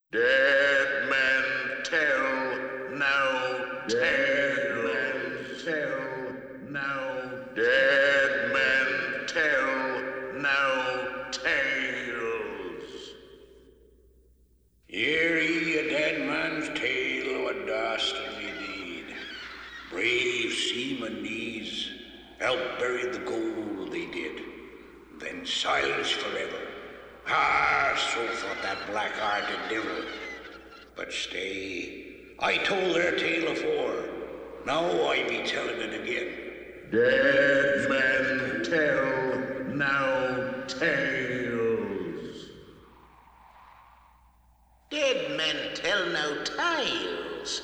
Dead men tell no tales. Dead men tell no tales. Hear ye a dead man's tale of a dastardly deed. Brave seamen these, help bury the gold they did. Then silence forever. Ah, so thought that black-hearted devil. But stay, I told their tale afore. Now I be telling it again. Dead men tell no tales. Dead men tell no tales.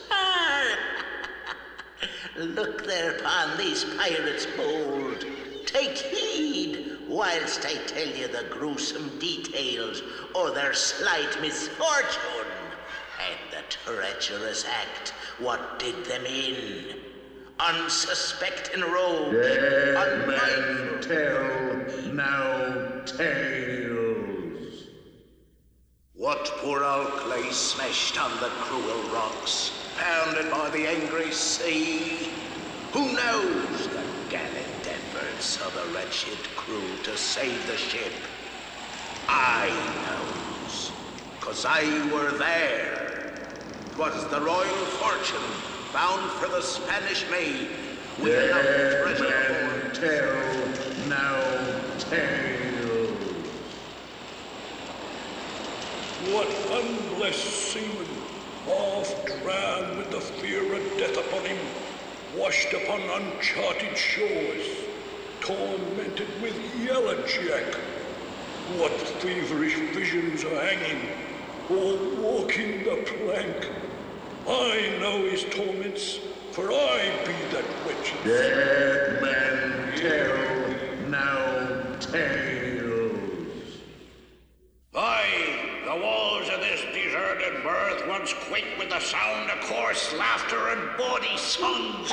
Look thereupon these pirates bold. Take heed whilst I tell you the gruesome details o' their slight misfortune and the treacherous act what did them in. Unsuspecting rogue, Dead men tell no tales. What poor oak lay smashed on the cruel rocks, pounded by the angry sea? Who knows the gallant efforts of the wretched crew to save the ship? I knows, 'cause I were there. 'Twas the Royal Fortune bound for the Spanish Main. Dead men tell no tales. What unblessed seaman, oft drowned with the fear of death upon him, washed upon uncharted shores, tormented with Yellow Jack. What feverish visions are hanging, or walking the plank. I know his torments, for I be that wretched. Dead men tell no tales. Aye, the walls of this deserted berth once quake with the sound of coarse laughter and bawdy songs.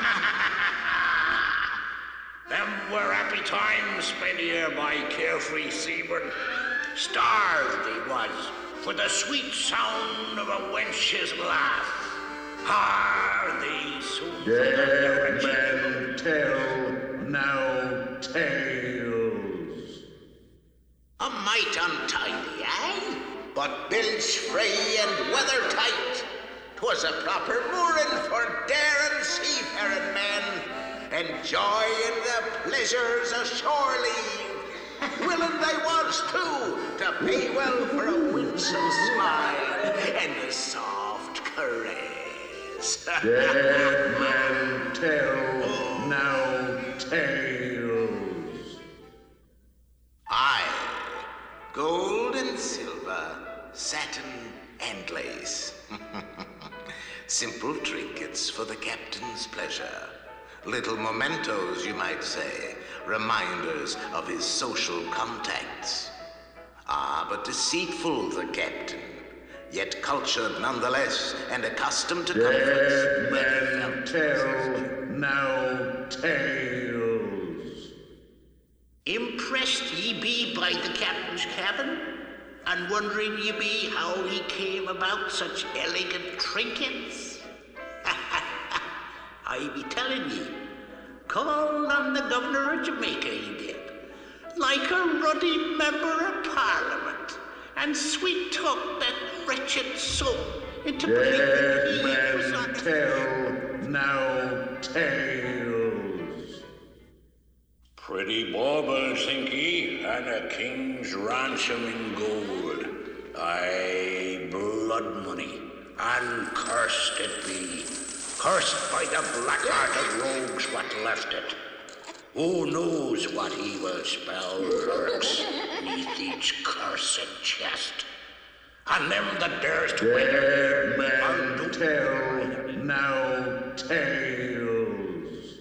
Them were happy times spent here by carefree seamen. Starved he was for the sweet sound of a wench's laugh. Ah, they soon Dead men tell no tales. A mite untidy, eh? But bilge free and weather tight. 'Twas a proper mooring for daring seafaring men, enjoying the pleasures of shore leave. Willing they was, too, to pay well for a winsome smile and a soft caress. Dead men tell no tales. Aye, gold and silver, satin and lace. Simple trinkets for the captain's pleasure. Little mementos, you might say, reminders of his social contacts. Ah, but deceitful the captain, yet cultured nonetheless and accustomed to Dead comforts. men tell no tales. Impressed ye be by the captain's cabin? And wondering ye be how he came about such elegant trinkets? I be telling ye, called on the governor of Jamaica he did, like a ruddy member of parliament, and sweet-talked that wretched soap into Dead believing he was men on tell no tales. Pretty baubles, think ye, and a king's ransom in gold. Aye, blood money, and cursed it be. Cursed by the black-hearted rogues what left it. Who knows what evil spell lurks neath each cursed chest? And them that dares to enter Dead men tell no tales.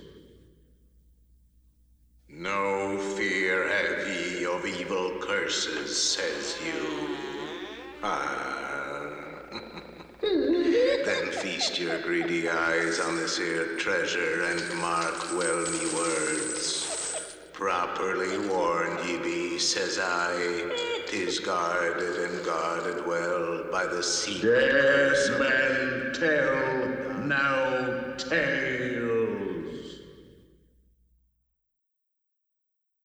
No fear have ye of evil curses, says you. Ah. Then feast your greedy eyes on this here treasure and mark well me words. Properly warned ye be, says I. 'Tis guarded and guarded well by the sea. Dead men tell no tales.